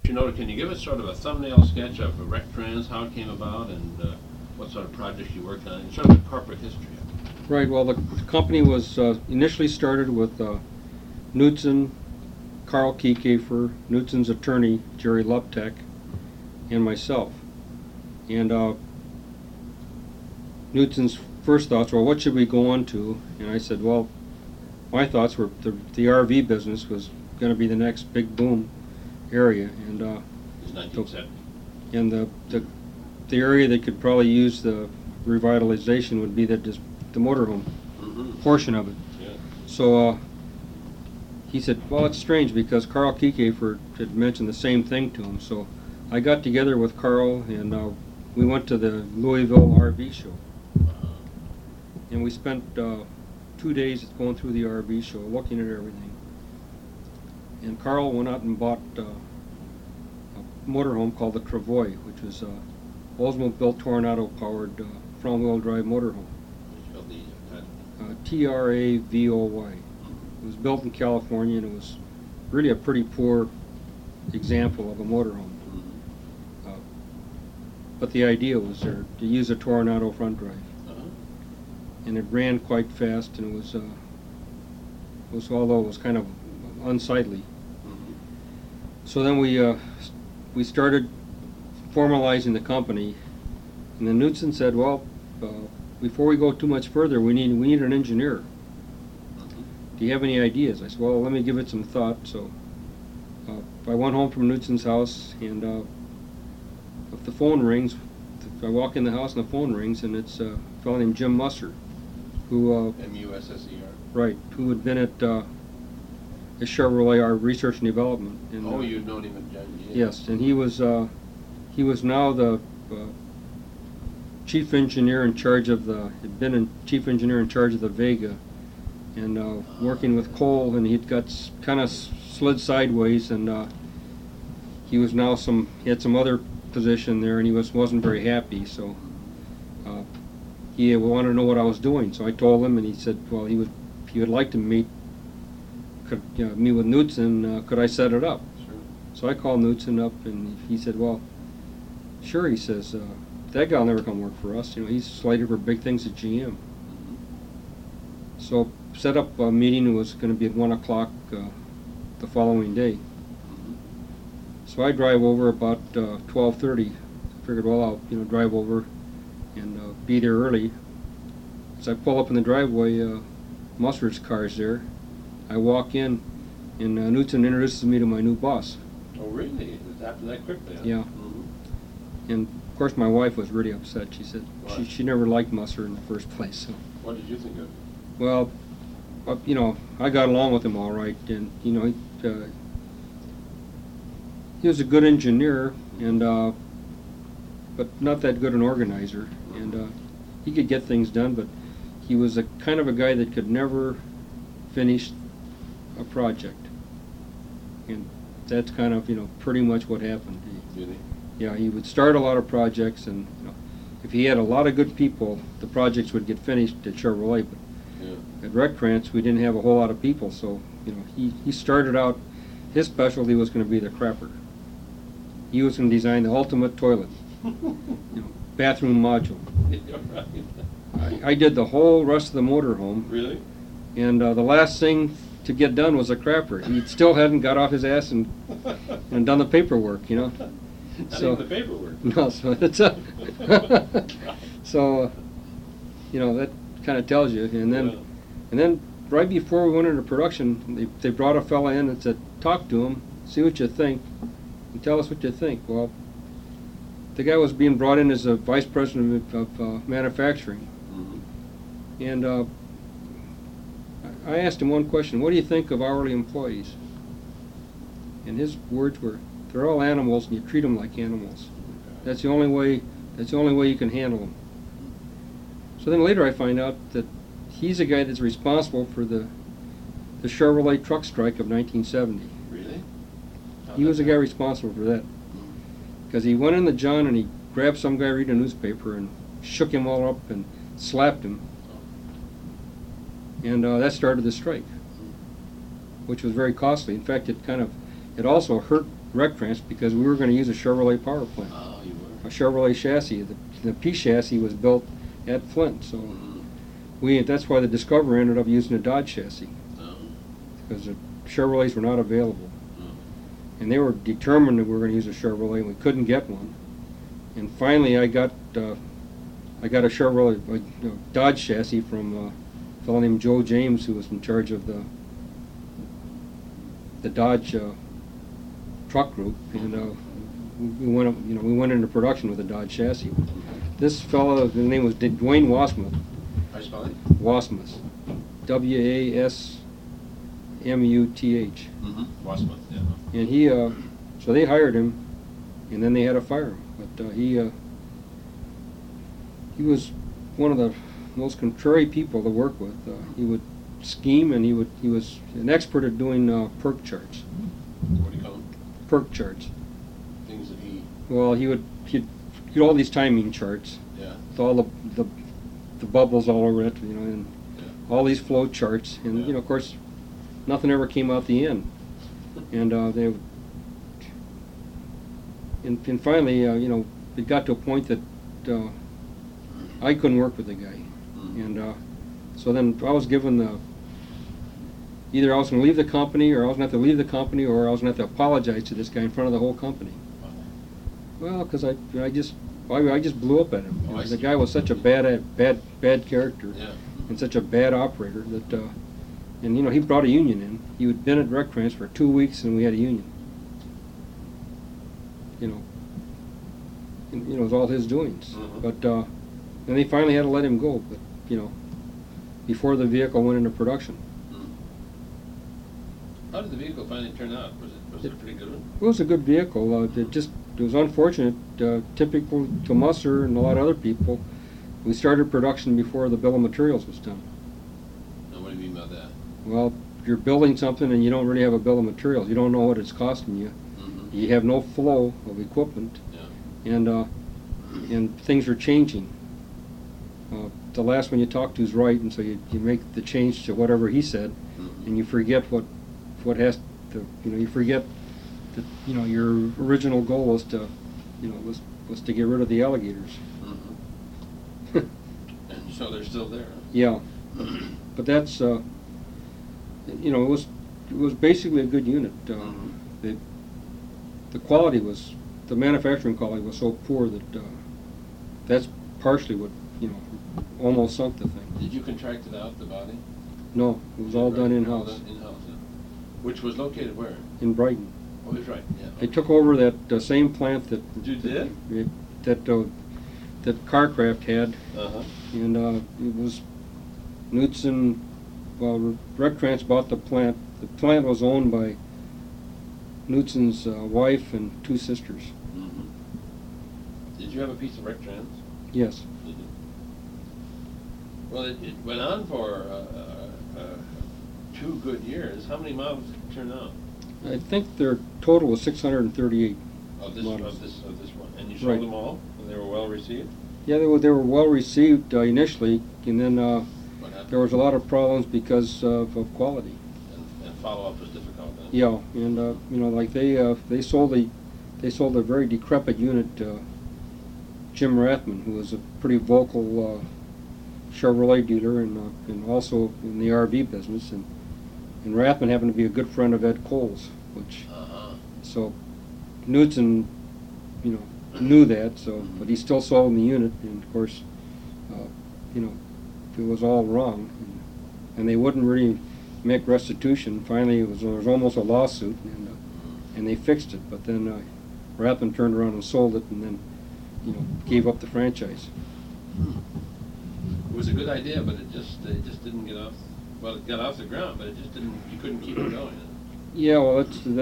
Can you give us sort of a thumbnail sketch of Rectrans, how it came about, and what sort of projects you worked on, and sort of the corporate history of it? Right, well, the company was initially started with Knudsen, Carl Kiekefer, Knudsen's attorney, Jerry Luptek, and myself. And Knudsen's first thoughts were, what should we go on to? And I said, well, my thoughts were the RV business was going to be the next big boom area. And It's 1970. and the area that could probably use the revitalization would be the motorhome portion of it. Yeah. So he said, well, it's strange because Carl Kiekefer had mentioned the same thing to him. So I got together with Carl and we went to the Louisville RV show. And we spent 2 days going through the RV show, looking at everything. And Carl went out and bought a motorhome called the Travoy, which was a Oldsmobile Tornado-powered front-wheel drive motorhome. Travoy. It was built in California, and it was really a pretty poor example of a motorhome. But the idea was there to use a Tornado front drive. And it ran quite fast, and it was although it was kind of unsightly. So then we started formalizing the company, and then Knudsen said, well, before we go too much further, we need an engineer. Do you have any ideas? I said, well, let me give it some thought. So I went home from Knudsen's house, and if the phone rings, I walk in the house and the phone rings, and it's a fellow named Jim Musser, who Musser. right, who had been at Chevrolet, our research and development. And, You'd known him at John Deere. Yes, and he was now the chief engineer in charge of had been a chief engineer in charge of the Vega, and working with Cole, and he'd got kind of slid sideways, and he had some other position there, and he wasn't very happy, so he wanted to know what I was doing. So I told him, and he said, well, he would like to meet with Knudsen. Could I set it up? Sure. So I called Knudsen up, and he said, well, sure. He says, that guy'll never come work for us. He's slated for big things at GM. So set up a meeting. It was going to be at 1 o'clock the following day. So I drive over about 12:30. I figured, well, I'll drive over and be there early. As I pull up in the driveway, Musser's car's there. I walk in, and Knudsen introduces me to my new boss. Oh, really? It happened that quickly? Huh? Yeah. And of course, my wife was really upset. She said she never liked Musser in the first place. So. What did you think of it? Well, I got along with him all right, and he was a good engineer, and but not that good an organizer, and he could get things done, but he was a kind of a guy that could never finish a project, and that's kind of pretty much what happened. Really? Yeah, he would start a lot of projects, and if he had a lot of good people, the projects would get finished at Chevrolet. But at Rectrans, we didn't have a whole lot of people, so he started out. His specialty was going to be the crapper. He was going to design the ultimate toilet, bathroom module. I did the whole rest of the motorhome. Really? And the last thing to get done was a crapper. He still hadn't got off his ass and done the paperwork, Not even the paperwork. No, so it's so that kind of tells you. And then right before we went into production, they brought a fella in and said, talk to him, see what you think, and tell us what you think. Well, the guy was being brought in as a vice president of manufacturing, and I asked him one question: what do you think of hourly employees? And his words were, they're all animals, and you treat them like animals. That's the only way you can handle them. So then later I find out that he's a guy that's responsible for the Chevrolet truck strike of 1970. Really? He was the guy responsible for that. Because he went in the John and he grabbed some guy reading a newspaper and shook him all up and slapped him. And that started the strike, which was very costly. In fact, it also hurt Rectrans because we were going to use a Chevrolet power plant, Oh, you were. a Chevrolet chassis. The P chassis was built at Flint, so that's why the Discoverer ended up using a Dodge chassis Oh. because the Chevrolets were not available. Oh. And they were determined that we were going to use a Chevrolet, and we couldn't get one. And finally, I got a Chevrolet, a Dodge chassis from a fellow named Joe James, who was in charge of the Dodge truck group, and we went into production with a Dodge chassis. This fellow, his name was Dwayne Wasmuth. How you spell it? Wasmuth, Wasmuth. Wasmuth, yeah. And he, so they hired him, and then they had to fire him. But he was one of the most contrary people to work with. He would scheme, and he was an expert at doing perk charts. What do you call them? Perk charts. Things that he. Well, he'd get all these timing charts Yeah. with all the bubbles all over it, and Yeah. all these flow charts, and Yeah. of course, nothing ever came out the end. And and finally, it got to a point that I couldn't work with the guy, and so then I was given either I was going to leave the company, or I was going to have to leave the company, or I was going to have to apologize to this guy in front of the whole company. Well, because I just blew up at him. Oh, I The see. guy was such a bad character, Yeah. and such a bad operator that, and he brought a union in. He had been at Rectrans for 2 weeks, and we had a union. And, it was all his doings. Mhm. But then they finally had to let him go. But before the vehicle went into production. How did the vehicle finally turn out? Was it a pretty good one? It was a good vehicle. It was unfortunate, typical to Musser and a lot of other people. We started production before the bill of materials was done. Now, what do you mean by that? Well, you're building something and you don't really have a bill of materials. You don't know what it's costing you. Mm-hmm. You have no flow of equipment, Yeah. and things are changing. The last one you talk to is right, and so you make the change to whatever he said, Mm-hmm. and you forget what has to, you forget that, your original goal was to, was to get rid of the alligators. Mm-hmm. And so they're still there. Huh? Yeah, but that's, it was basically a good unit. The quality the manufacturing quality was so poor that that's partially what, almost sunk the thing. Did you contract it out, the body? No, it was all done in-house, In-house, yeah. Which was located where? in Brighton. Oh, that's right, yeah. They took over that same plant that You did? that Carcraft had, Uh-huh. and it was Knutson. Well, Rectrans bought the plant. The plant was owned by Knutson's wife and 2 sisters. Mm-hmm. Did you have a piece of Rectrans? Yes. Did you? Well, it went on for 2 good years. How many models did it turn out? I think their total was 638. Of this Models. of this one. And you sold Right. them all? And they were well received? Yeah, they were well received initially, and then What happened? there was a lot of problems because of quality. And follow-up was difficult then? Yeah, and like they sold a very decrepit unit to Jim Rathman, who was a pretty vocal Chevrolet dealer and also in the RV business, and Rathman happened to be a good friend of Ed Cole's, which Uh-huh. so Knutson, knew that, so but he still sold the unit, and of course, it was all wrong, and they wouldn't really make restitution. Finally, there was almost a lawsuit, and they fixed it. But then Rathman turned around and sold it, and then gave up the franchise. It was a good idea, but it just didn't get off. Well, it got off the ground, but it just didn't. You couldn't keep it going. Yeah, well,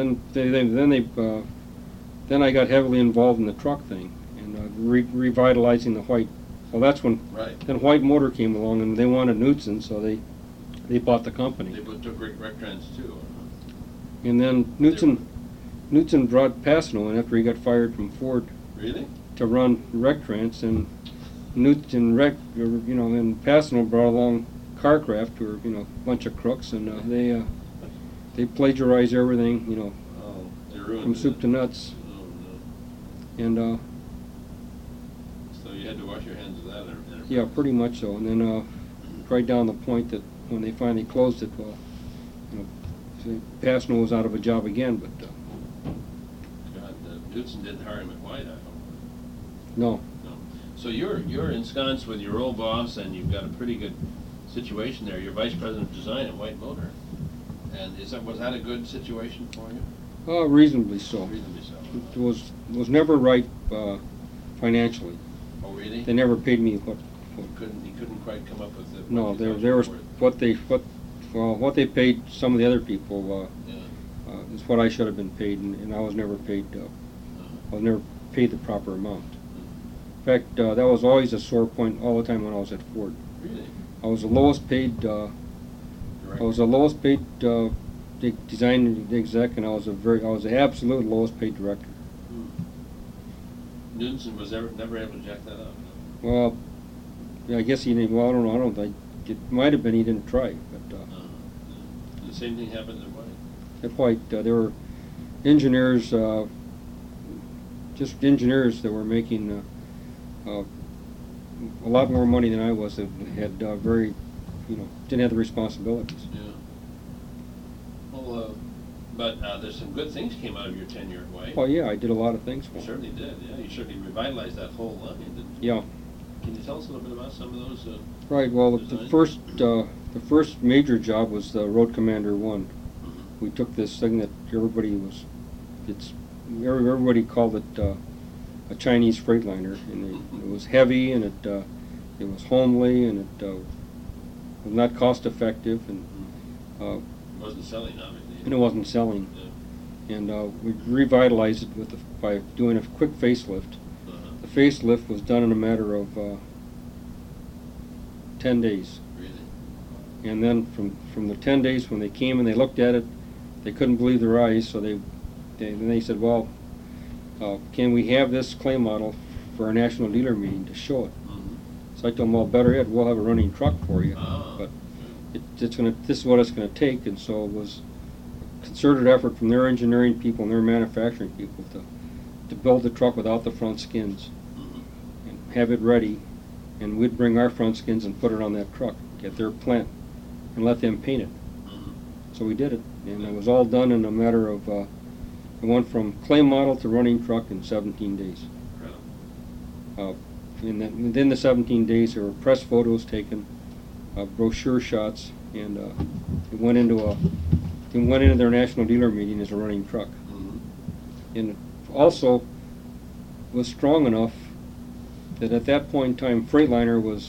then I got heavily involved in the truck thing and revitalizing the White. Well, that's when Right. then White Motor came along, and they wanted Knutson, so they bought the company. They took Rectrans too. And then Knutson brought Passano in after he got fired from Ford Really? to run Rectrans, and and Passano brought along Carcraft, who were a bunch of crooks, and they plagiarized everything. Oh, they ruined from it. soup to nuts. Oh, And no. So you had to wash your hands of that. yeah, pretty much so. And then right down the point that when they finally closed it, well, you know, Passno was out of a job again, but God, Knudsen didn't hire him at White, I hope. no. No. So you're ensconced with your old boss, and you've got a pretty good situation there. You're vice president of design at White Motor, and was that a good situation for you? Reasonably so. Reasonably so. It was never right financially. Oh, really? They never paid me what. You couldn't quite come up with the. No, what you thought there you was were worth. what they paid some of the other people Yeah. is what I should have been paid, and I was never paid. I was never paid the proper amount. In fact, that was always a sore point all the time when I was at Ford. Really? I was the lowest paid. Director? I was the lowest paid design exec, and I was the absolute lowest paid director. Knudsen was never able to jack that up. No? Well, yeah, I guess he didn't. Well, I don't know. It might have been he didn't try, but And the same thing happened at White. at White there were engineers, just engineers that were making a lot more money than I was. That had didn't have the responsibilities. Yeah. Well, but there's some good things came out of your tenure at White. Oh yeah, I did a lot of things for You him. certainly did. Yeah, you certainly revitalized that whole line, didn't you? Yeah. Can you tell us a little bit about some of those? Right. Well, the designs? first major job was the Road Commander 1. Mm-hmm. We took this thing that everybody called it a Chinese Freightliner, and it was heavy, and it was homely, and it was not cost effective, and It wasn't selling, obviously. it wasn't selling. Yeah. And we revitalized it by doing a quick facelift. Uh-huh. The facelift was done in a matter of 10 days. Really? And then from the 10 days when they came and they looked at it, they couldn't believe their eyes, so then they said, well, can we have this clay model for our national dealer meeting to show it? Mm-hmm. So I told them, well, better yet, we'll have a running truck for you. Ah. But this is what it's going to take, and so it was a concerted effort from their engineering people and their manufacturing people to build the truck without the front skins Mm-hmm. and have it ready, and we'd bring our front skins and put it on that truck at their plant and let them paint it. Mm-hmm. So we did it, and it was all done in a matter of, it went from clay model to running truck in 17 days. Incredible. Within the 17 days, there were press photos taken, brochure shots, and it went into their national dealer meeting as a running truck. Mm-hmm. And it also was strong enough that at that point in time, Freightliner was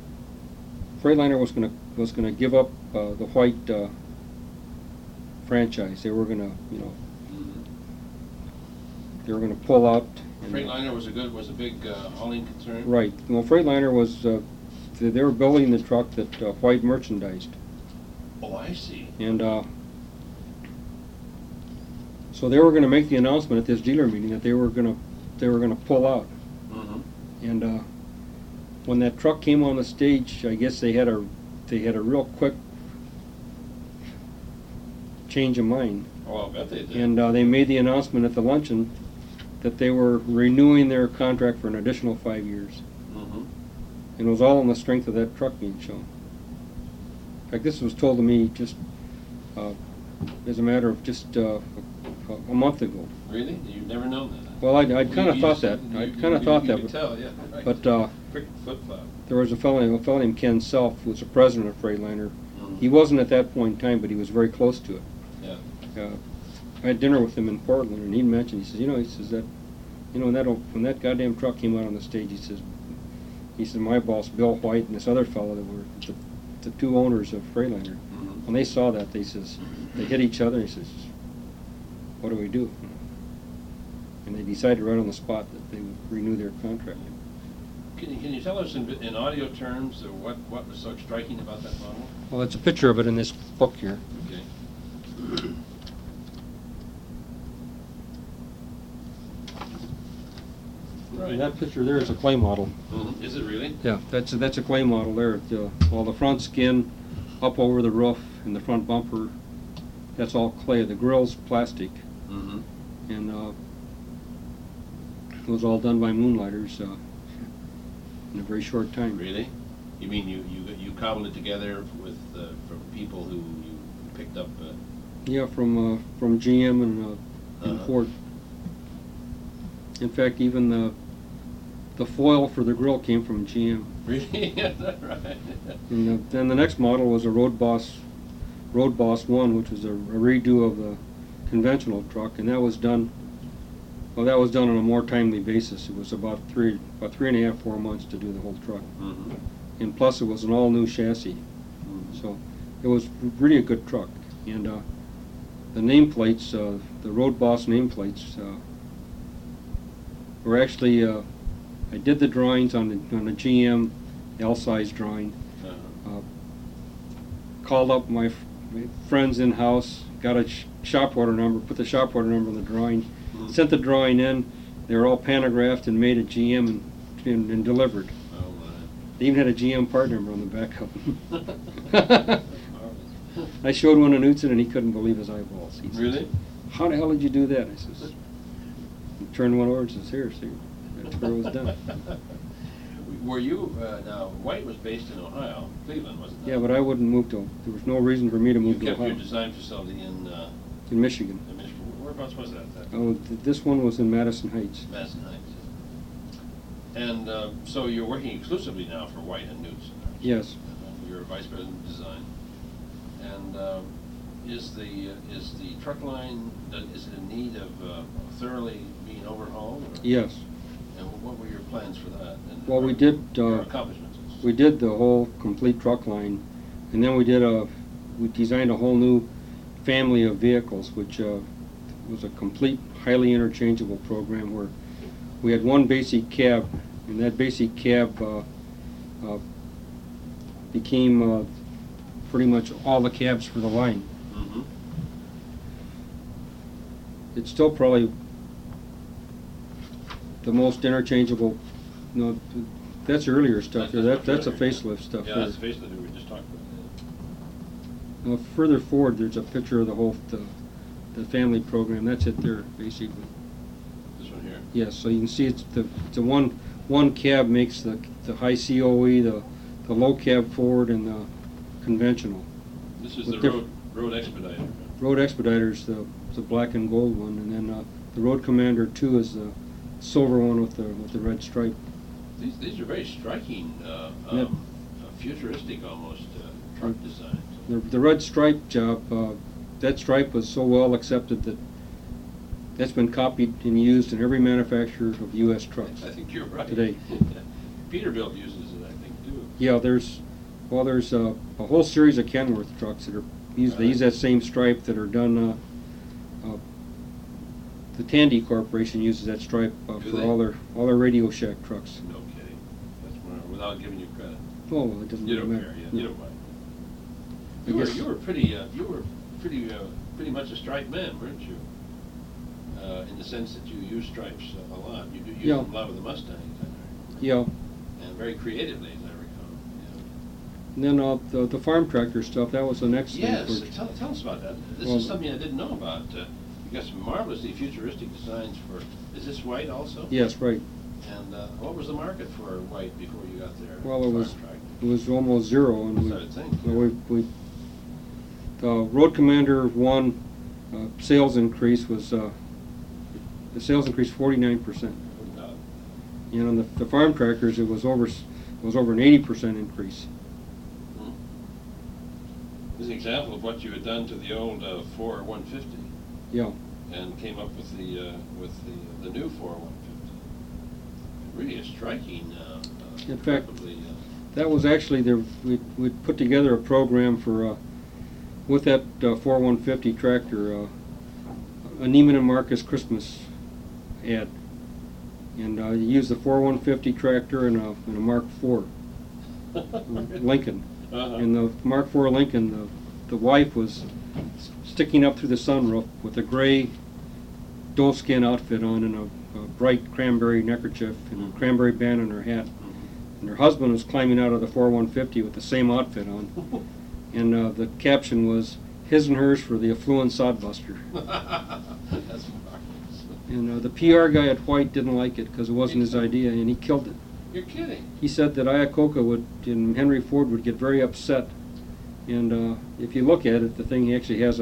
going to give up the White franchise. They were going to, Mm-hmm. they were going to pull out. Freightliner was a big hauling concern. Right. Well, Freightliner was they were building the truck that White merchandised, Oh, I see. and so they were going to make the announcement at this dealer meeting that they were going to pull out. Mm-hmm. And when that truck came on the stage, I guess they had a real quick change of mind, Oh, I'll bet they did. and they made the announcement at the luncheon that they were renewing their contract for an additional 5 years. Mm-hmm. And it was all on the strength of that truck being shown. In fact, this was told to me just as a matter of just a month ago. Really? You've never known that? Well, I'd kind of thought that. I'd kind of thought You that. could tell, yeah. Right. But Quick flip-flop. there was a fellow named Ken Self, who was the president of Freightliner. Mhm. He wasn't at that point in time, but he was very close to it. Yeah. I had dinner with him in Portland, and he mentioned, he says that, when that goddamn truck came out on the stage, he said my boss, Bill White, and this other fellow that were the two owners of Freightliner, Mm-hmm. when they saw that, they hit each other, and he says, what do we do? And they decided right on the spot that they would renew their contract. Can you tell us in audio terms what was so striking about that model? Well, it's a picture of it in this book here. Okay. Right. And that picture there is a clay model. Mhm. Is it really? Yeah, that's a clay model there. All the front skin up over the roof and the front bumper, that's all clay. The grill's plastic, Mm-hmm. and it was all done by moonlighters in a very short time. Really? You mean you cobbled it together with from people who you picked up? Yeah, from GM and Ford. In fact, even the foil for the grill came from GM. Really? Is that right? And then the next model was a Road Boss 1, which was a redo of the conventional truck, and that was done. Well, that was done on a more timely basis. It was about 3.5, 4 months to do the whole truck, Mm-hmm. and plus it was an all-new chassis. Mm-hmm. So it was really a good truck. And the nameplates, the Road Boss nameplates, were actually I did the drawings on the GM L-size drawing. Uh-huh. Called up my friends in house, got a shop order number, put the shop order number on the drawing, Mhm. sent the drawing in. They were all pantographed and made at GM and delivered. Oh They even had a GM part number on the back of them. my. I showed one to Knutson and he couldn't believe his eyeballs. He says, Really? "How the hell did you do that?" I says, turned one over and says, "Here, see, that's where it was done." Were you now? White was based in Ohio, Cleveland, wasn't it? Yeah, but I wouldn't move to. There was no reason for me to You move to kept your Ohio. design facility in Michigan. Michigan. Whereabouts was that? Oh, this one was in Madison Heights. Madison Heights. And so you're working exclusively now for White and Knutson. aren't you? Yes. You're a vice president of design. And is the truck line is it in need of thoroughly being overhauled? Or? Yes. And what were your plans for that? And Well, we did. your accomplishments. We did the whole complete truck line, and then we designed a whole new family of vehicles, which was a complete, highly interchangeable program where we had one basic cab, and that basic cab became pretty much all the cabs for the line. Mm-hmm. It's still probably the most interchangeable. No, that's earlier stuff here. That's a facelift stuff. Yeah, here. that's the facelift we were just talking about. Now, further forward, there's a picture of the whole the family program. That's it there, basically. This one here. Yes, so you can see it's the one cab makes the high COE, the low cab forward, and the conventional. This is With the road Expediter. Road Expediter's the black and gold one, and then the Road Commander 2 is the silver one with the red stripe. These are very striking, Yep. futuristic almost truck designs. The red stripe job, that stripe was so well accepted that that's been copied and used in every manufacturer of U.S. trucks I think you're right. today. Peterbilt uses it, I think, too. Yeah, there's a whole series of Kenworth trucks that are used. They use that same stripe that are done. The Tandy Corporation uses that stripe Do for they? all their Radio Shack trucks. No kidding. That's without giving you credit. Oh, well, it doesn't You really don't matter. care. No. You don't mind. I guess- You were pretty much a striped man, weren't you? In the sense that you use stripes a lot. You do use Yeah. them a lot with the Mustangs, I know. Yeah. And very creatively, as I recall. And then the farm tractor stuff, that was the next Yes, thing. tell us about that. This Well, is something I didn't know about. You got some marvelously futuristic designs for. Is this White also? Yes, right. And what was the market for White before you got there? Well, it Farm was tractor? it was almost zero, and So I would think, the Road Commander 1 sales increase was the sales increased 49%. No doubt. And on the farm tractors, it was over an 80% increase. This is an example of what you had done to the old Ford 150, Yeah. and came up with the new Ford 150. Really a striking. In fact, probably, that was actually we put together a program for with that Ford 150 tractor, a Neiman and Marcus Christmas ad, and you used the Ford 150 tractor and a Mark IV Lincoln. Uh-huh. In the Mark IV Lincoln, the wife was sticking up through the sunroof with a gray doeskin outfit on and a bright cranberry neckerchief and a cranberry band on her hat. And her husband was climbing out of the Ford 150 with the same outfit on. And the caption was, "His and hers for the affluent sodbuster." That's marvelous. And the PR guy at White didn't like it because it wasn't his idea, and he killed it. You're kidding. He said that Iacocca and Henry Ford would get very upset. And if you look at it, the thing actually has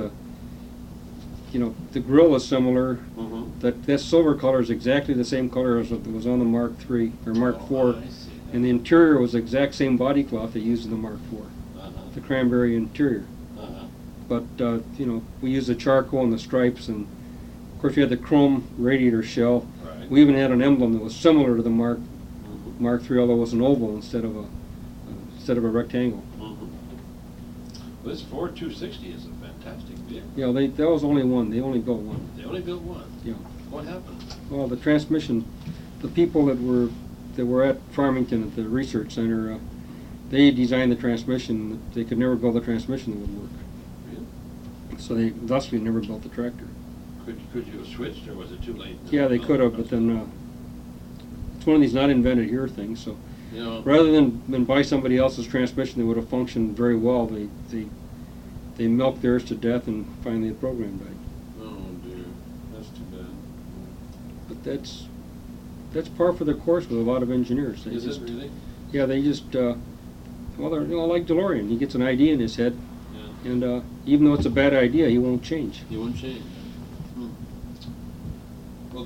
the grill is similar. Mm-hmm. That silver color is exactly the same color as what was on the Mark III or Mark IV. I see. And the interior was the exact same body cloth they used in the Mark IV, the cranberry interior. But we used the charcoal and the stripes, and of course we had the chrome radiator shell. Right. We even had an emblem that was similar to the Mark III, although it was an oval instead of a rectangle. Mm-hmm. This Ford 260 is a fantastic vehicle. Yeah, that was only one. They only built one. They only built one. Yeah. What happened? Well, the transmission, the people that were at Farmington at the research center, they designed the transmission. They could never build a transmission that would work. Really? So they thusly never built the tractor. Could you have switched, or was it too late? Yeah, they could have, but then it's one of these not invented here things. So You know, rather than buy somebody else's transmission that would have functioned very well, they milked theirs to death, and finally the program died. oh dear, that's too bad. But that's par for the course with a lot of engineers. They Is just, it really? Yeah, they just well, they're like DeLorean. He gets an idea in his head, Yeah. and even though it's a bad idea, he won't change. You won't change. Well,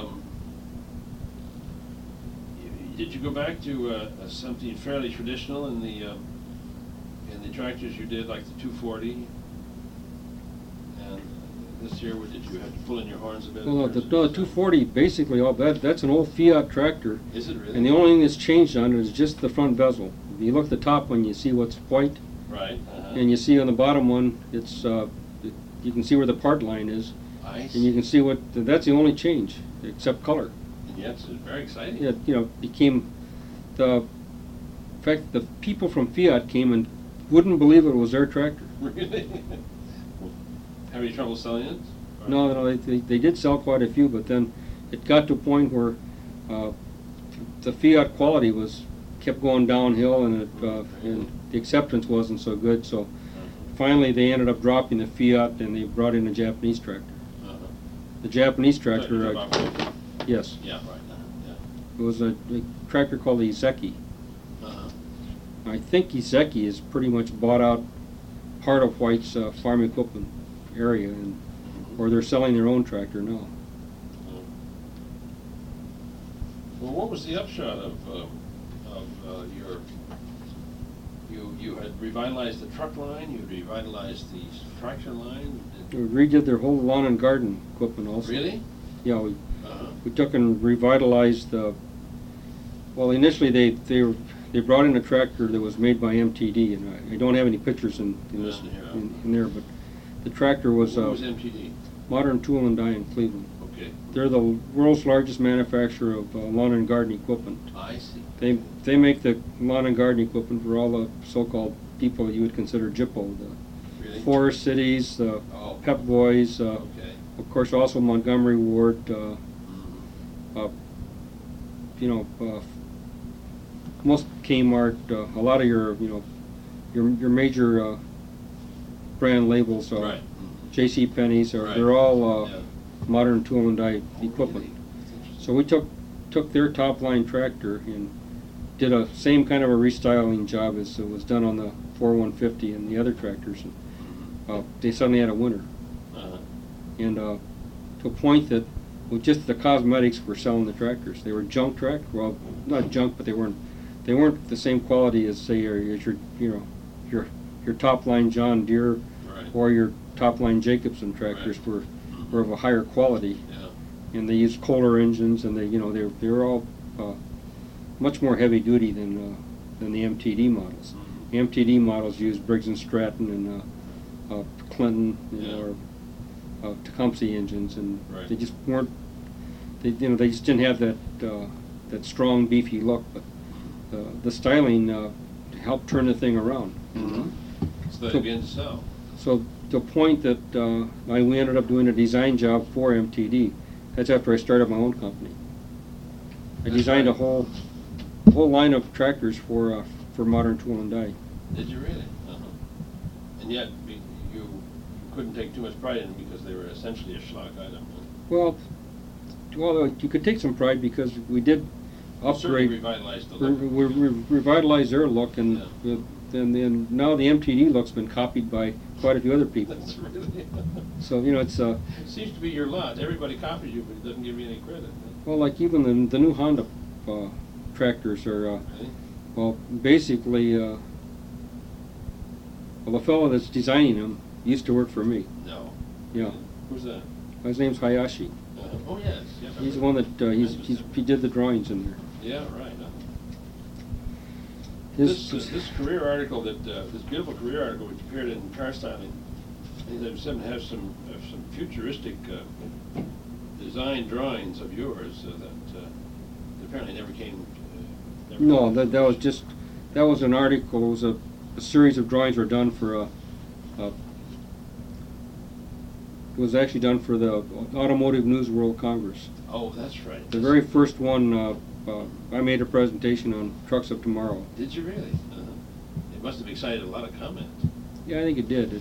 did you go back to something fairly traditional in the tractors you did, like the 240? And this year, did you have to pull in your horns a bit? Well, the 240 basically that's an old Fiat tractor, Is it really? and the only thing that's changed on it is just the front bezel. If you look at the top one, you see what's white, Right. and you see on the bottom one, it's you can see where the part line is, I and you can see that's the only change except color. Yeah, it's very exciting. It became in fact, the people from Fiat came and wouldn't believe it was their tractor. Really? Have any trouble selling it? Or- No, they did sell quite a few, but then it got to a point where the Fiat quality kept going downhill, and and the acceptance wasn't so good. So finally, they ended up dropping the Fiat, and they brought in a Japanese tractor. The Japanese tractor, yes, Yeah, right. Yeah. it was a tractor called the Izeki. I think Izeki has pretty much bought out part of White's farm equipment area, or they're selling their own tractor now. Well, what was the upshot of you had revitalized the truck line, you revitalized the tractor line? We redid their whole lawn and garden equipment also. Really? Yeah, we took and revitalized well, initially they brought in a tractor that was made by MTD, and I don't have any pictures in there, but the tractor was What was MTD? Modern Tool and Die in Cleveland. Okay. They're the world's largest manufacturer of lawn and garden equipment. I see. They make the lawn and garden equipment for all the so-called people you would consider GIPO, the Really? Forest Cities, the Oh. Pep Boys, Okay. of course also Montgomery Ward, most Kmart, a lot of your major brand labels, Right. J.C. Penney's, Right. they're all Yeah. Modern Tool and Die equipment. Really? That's interesting. So we took their top line tractor and did a same kind of a restyling job as it was done on the 4150 and the other tractors. And, they suddenly had a winner, and to a point that with just the cosmetics were selling the tractors. They were junk tractors. Well, not junk, but they weren't the same quality as say your top line John Deere, Right. or your top line Jacobson tractors Right. were of a higher quality. Yeah. And they used Kohler engines, and they were all much more heavy duty than the MTD models. The MTD models used Briggs and Stratton and Clinton, or Tecumseh engines, and Right. they just weren't. They just didn't have that strong, beefy look. But the styling helped turn the thing around. So they began to sell. So to the point that we ended up doing a design job for MTD. That's after I started my own company. I That's designed right. a whole line of tractors for Modern Tool and Die. Did you really? And yet, you couldn't take too much pride in them because they were essentially a schlock item. Well, Well, you could take some pride because we did You certainly upgrade, revitalized the look. we revitalized their look, and Yeah. then now the MTD look's been copied by quite a few other people. That's really. So, you know, it's, It seems to be your lot. Everybody copies you, but it doesn't give you any credit. well, like even the new Honda tractors are, Really? well, basically, well, the fellow that's designing them used to work for me. No. Yeah. Who's that? His name's Hayashi. Oh, yes. Yeah, He's the one that, he did the drawings in there. Yeah, right. His, This career article this beautiful career article which appeared in Car Styling, I think they have some futuristic design drawings of yours that apparently never came. No, that was just, that was an article, it was a series of drawings were done for it was actually done for the Automotive News World Congress. Oh, that's right. The very first one, I made a presentation on Trucks of Tomorrow. Did you really? It must have excited a lot of comment. Yeah, I think it did.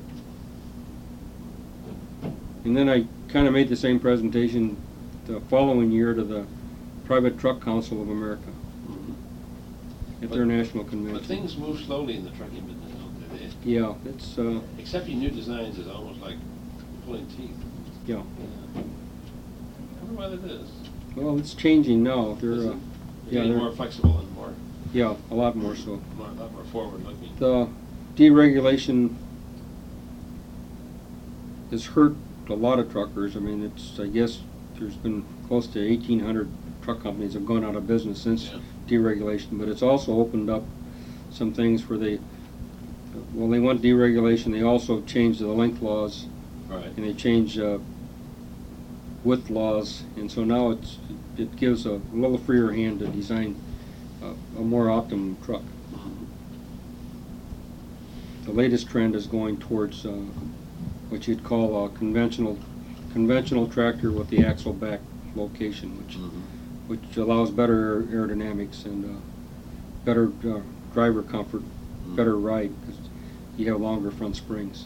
And then I kind of made the same presentation the following year to the Private Truck Council of America at their national convention. But things move slowly in the trucking business, don't they? Yeah, it's, Accepting new designs is almost like pulling teeth. yeah. I wonder why that is. Well, it's changing now. Is They're, it? yeah, Getting they're, more flexible and more, yeah, a lot more so. a lot more forward-looking. The deregulation has hurt a lot of truckers. I mean, it's, I guess, there's been close to 1,800 truck companies have gone out of business since Yeah. deregulation, but it's also opened up some things where they want deregulation, they also changed the length laws, Right. and they changed width laws, and so now it gives a little freer hand to design a more optimum truck. The latest trend is going towards what you'd call a conventional tractor with the axle back location, which allows better aerodynamics and better driver comfort, better ride, because you have longer front springs.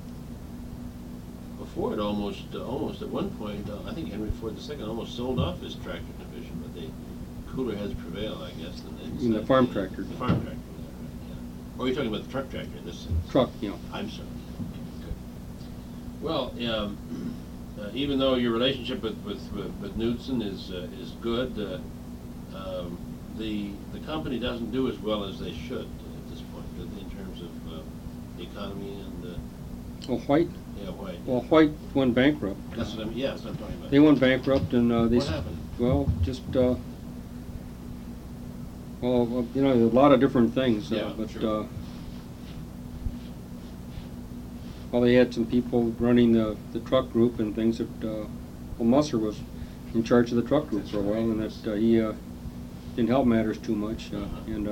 Ford almost at one point, I think Henry Ford II almost sold off his tractor division, but cooler heads prevail, I guess. In the farm tractor. The farm tractor, yeah. Or are you talking about the truck tractor in this sense? Truck, you know. I'm sorry. Good. Well, even though your relationship with Knudsen is good, the company doesn't do as well as they should at this point in terms of the economy and. Oh, White? Yeah, White. Well, White went bankrupt. That's what yeah, that's what I'm talking about. They went bankrupt, and they. What happened? Well, just well, you know, a lot of different things. Yeah, but sure. well, they had some people running the truck group and things that. Well, Musser was in charge of the truck group for a while, and that he didn't help matters too much, and.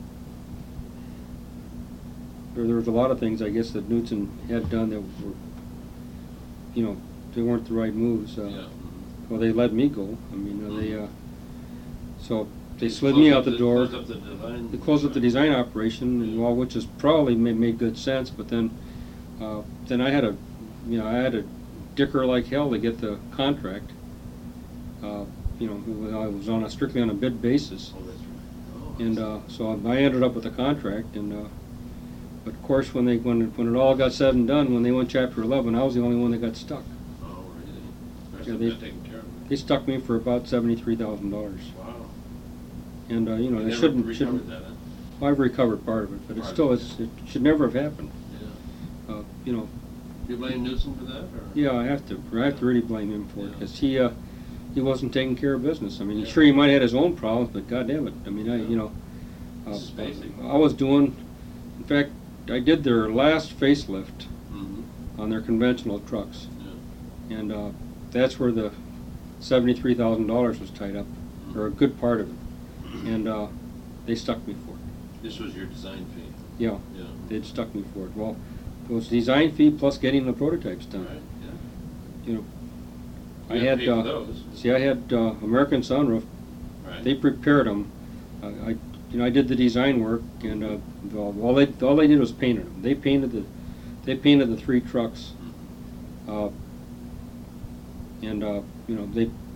There was a lot of things, I guess, that Knudsen had done that were, you know, they weren't the right moves. Yeah. Well, they let me go. I mean, they, so they slid Close me up out the door. Closed up the design. They closed up the design operation, and, well, which is probably made good sense. But then I had to dicker like hell to get the contract. You know, I was strictly on a bid basis, Oh, that's right. Oh, and so I ended up with the contract. And but of course, when it all got said and done, when they went Chapter 11, I was the only one that got stuck. Oh, really? Yeah, They're taking care of it. They stuck me for about $73,000. Wow. And you know, You they never shouldn't. recovered that, huh? Well, I've recovered part of it, but Part it of it. should never have happened. Yeah. You know. You blame Knudsen for that, or? Yeah, I have to really blame him for it, Yeah. because he wasn't taking care of business. I mean, Yeah. sure, he might have had his own problems, but God damn it, I mean, This is basic. I was doing. In fact, I did their last facelift Mm-hmm. on their conventional trucks, Yeah. and that's where the $73,000 was tied up, or a good part of it, and they stuck me for it. This was your design fee. Yeah, Yeah. they'd stuck me for it. Well, it was design fee plus getting the prototypes done. Right, yeah. You know, I You had pay for those. see, I had American Sunroof. Right. They prepared them. I did the design work, and all they did was painted them. They painted the three trucks, and you know,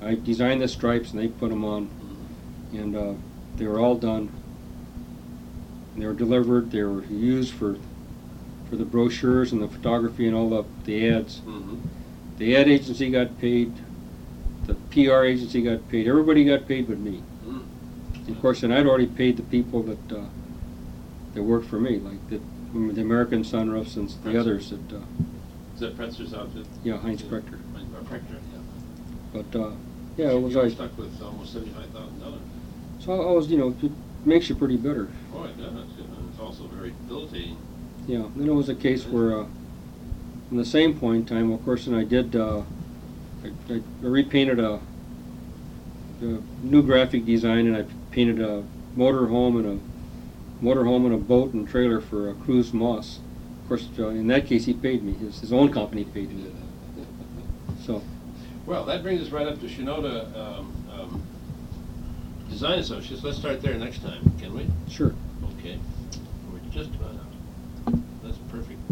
I designed the stripes and they put them on, and they were all done. And they were delivered. They were used for the brochures and the photography and all the ads. Mm-hmm. The ad agency got paid. The PR agency got paid. Everybody got paid but me. Mm. And of course, and I'd already paid the people that worked for me, like the American Sunroofs and the others that. Is that Pretzer's outfit? Yeah, Heinz Prechter. Prechter, yeah. But yeah, it was You were like. stuck with almost $75,000. So I was, it makes you pretty bitter. Oh, it does. It's also very debilitating. Yeah. Then it was a case where, in the same point in time, of course, and I did. I repainted a new graphic design, and I painted a motorhome and a boat and trailer for Cruz Moss. Of course, in that case, he paid me. His own company paid me. So. Well, that brings us right up to Shinoda Design Associates. Let's start there next time, can we? Sure. Okay. We're just about out. That's perfect.